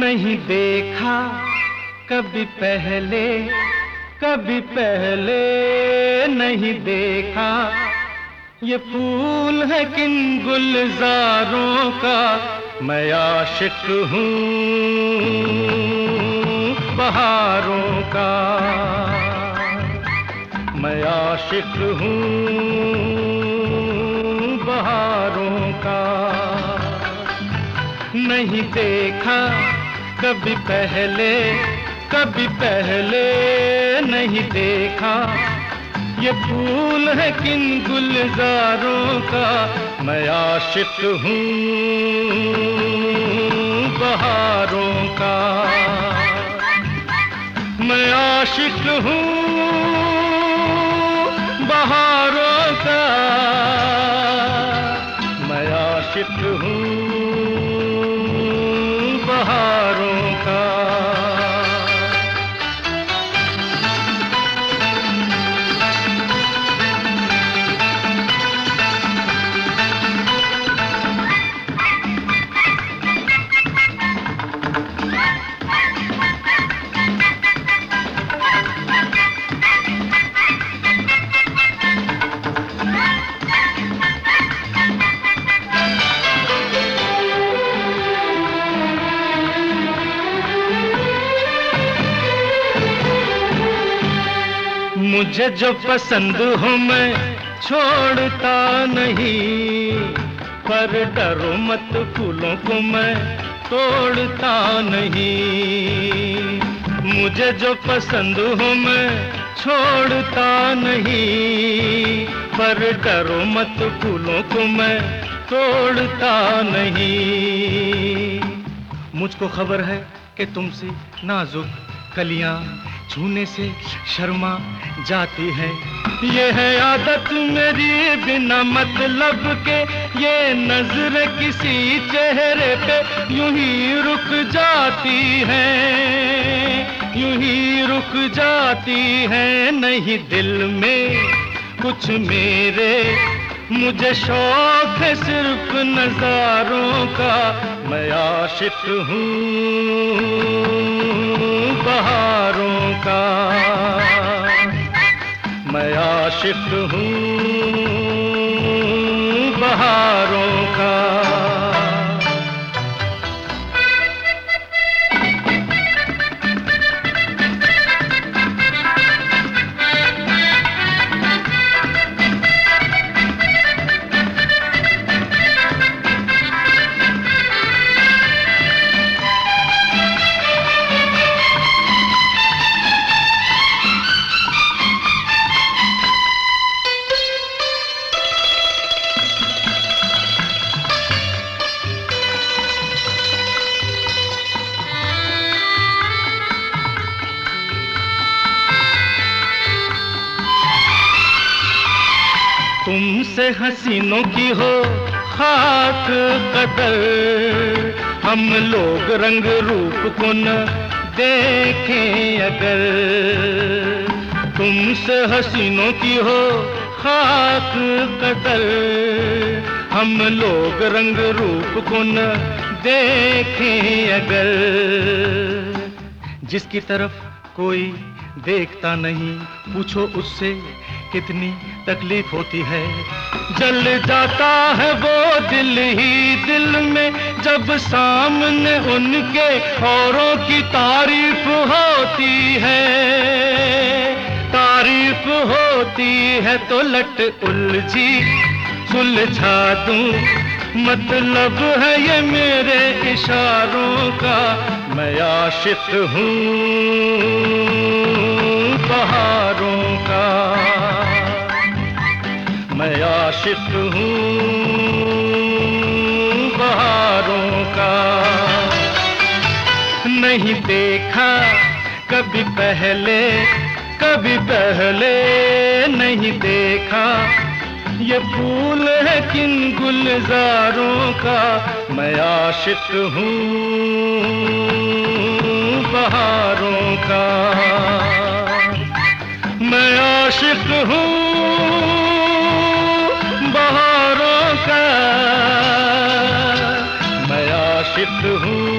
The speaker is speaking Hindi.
नहीं देखा कभी पहले, कभी पहले नहीं देखा। ये फूल है किन गुलजारों का, मैं आशिक हूँ बहारों का। मैं आशिक हूँ बहारों का। नहीं देखा कभी पहले, कभी पहले नहीं देखा। ये फूल है किन गुलजारों का, मैं आशिक हूँ बहारों का। मैं आशिक हूँ बहारों का। मैं आशिक हूँ बहारों का। मुझे जो पसंद हो मैं छोड़ता नहीं, पर डरो मत फूलों को मैं तोड़ता नहीं। मुझे जो पसंद हो मैं छोड़ता नहीं, पर डरो मत फूलों को मैं तोड़ता नहीं। मुझको खबर है कि तुमसे नाजुक कलियां छूने से शर्मा जाती है। ये है आदत मेरी बिना मतलब के, ये नजर किसी चेहरे पे यूं ही रुक जाती है, यूं ही रुक जाती है। नहीं दिल में कुछ मेरे, मुझे शौक है सिर्फ नजारों का। मैं आशिक हूँ बहारों का। मैं आशिक हूँ बहारों का। तुमसे हसीनों की हो खाक कदर, हम लोग रंग रूप को न देखें अगर। तुमसे हसीनों की हो खाक कदर, हम लोग रंग रूप को न देखें अगर। जिसकी तरफ कोई देखता नहीं, पूछो उससे कितनी तकलीफ होती है। जल जाता है वो दिल ही दिल में, जब सामने उनके औरों की तारीफ होती है। तारीफ होती है तो लट उलझी सुलझा दूं, मतलब है ये मेरे इशारों का। मैं आशिक हूँ बहारों का। मैं आशिक हूँ बहारों का। नहीं देखा कभी पहले, कभी पहले नहीं देखा। ये फूल है किन गुलजारों का, मैं आशिक हूँ बहारों का। मैं आशिक हूँ बहारों का। मैं आशिक हूँ